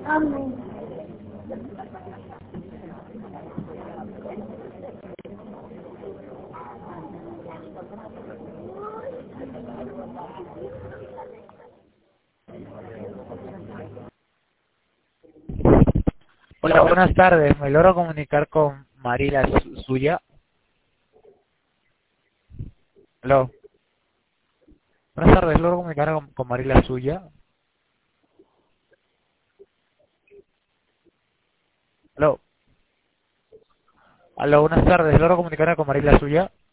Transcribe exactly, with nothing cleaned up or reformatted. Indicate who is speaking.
Speaker 1: Amén.
Speaker 2: Hola, buenas tardes. ¿Me logro comunicar con Marila Su- Suya? Hello. Buenas tardes, ¿logro comunicar con, con Marila Suya? Hello. Hola, buenas tardes, ¿logro comunicar con Marila Suya?